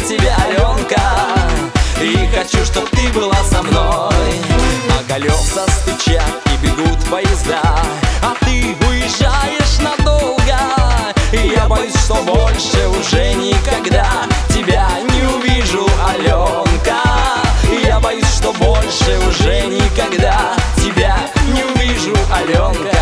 тебя, Аленка, и хочу, чтоб ты была со мной. А колеса стучат и бегут поезда, а ты уезжаешь надолго. И я боюсь, что больше уже никогда тебя не увижу, Аленка. И я боюсь, что больше уже никогда тебя не увижу, Аленка.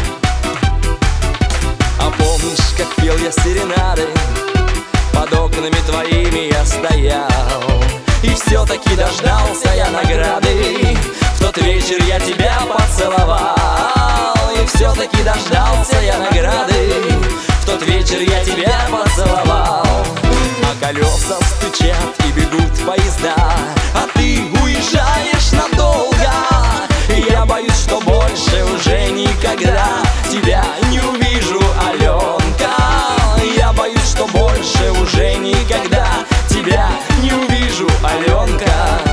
А помнишь, как пел я серенады? Под окнами твоими я стоял, и все-таки дождался я награды. В тот вечер я тебя поцеловал, и все-таки дождался я награды. В тот вечер я тебя поцеловал. А колеса стучат и бегут поезда, а ты уезжаешь надолго. И я боюсь, что больше уже никогда тебя не увижу, Аленка. Я боюсь, что больше уже никогда тебя не увижу, Аленка.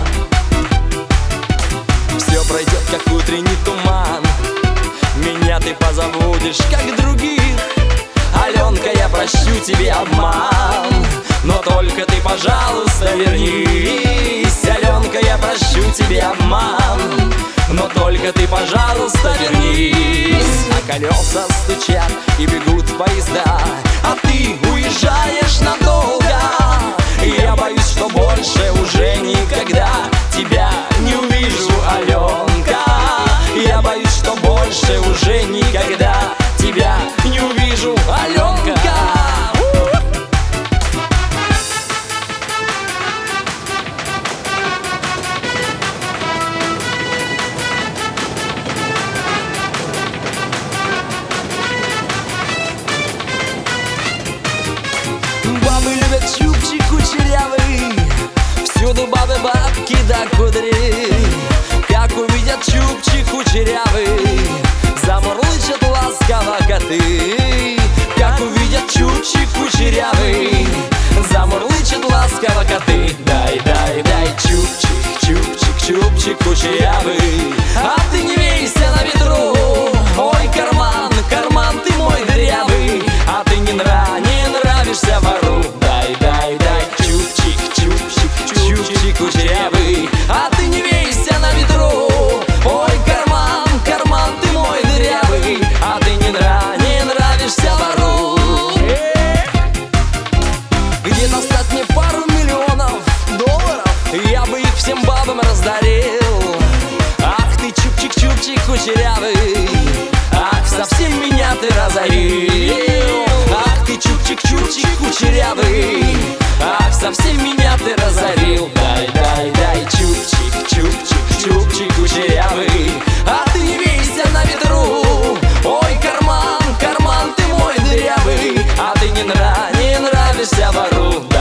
Все пройдет, как утренний туман, меня ты позабудешь, как других. Аленка, я прощу тебе обман, но только ты, пожалуйста, вернись. Аленка, я прощу тебе обман, но только ты, пожалуйста, вернись. А колеса стучат и бегут поезда, а ты уезжаешь надолго. И я боюсь, что больше уже никогда тебя не увижу, Аленка. Я боюсь, что больше уже никогда тебя не увижу, Аленка. Бабы любят чубчик кучерявый, всюду бабы, бабки да кудри. Как увидят чубчик кучерявый, замурлычат ласково коты. Как увидят чубчик кучерявый, замурлычат ласково коты. Дай, дай, дай, чубчик, чубчик, чубчик кучерявый, а ты не вейся на ветру. Ой, карман, карман, ты мой дырявый, а ты не нравишься вору. Дай, дай, дай, чубчик, чубчик, чубчик кучерявый, а ты не вейся на ветру. Ой, карман, карман, ты мой дырявый, а ты не нравишься вору. Где достать мне пару миллионов долларов, я бы их всем бабам раздарил. Ах ты, чубчик, чубчик кучерявый, ах, совсем меня ты разорил. Ах ты, чубчик, чубчик кучерявый, ах, совсем меня ты разорил. Дай, дай, дай, чубчик, чубчик, чубчик кучерявый, а ты не вейся на ветру. Ой, карман, карман, ты мой дырявый, а ты не нравишься вору.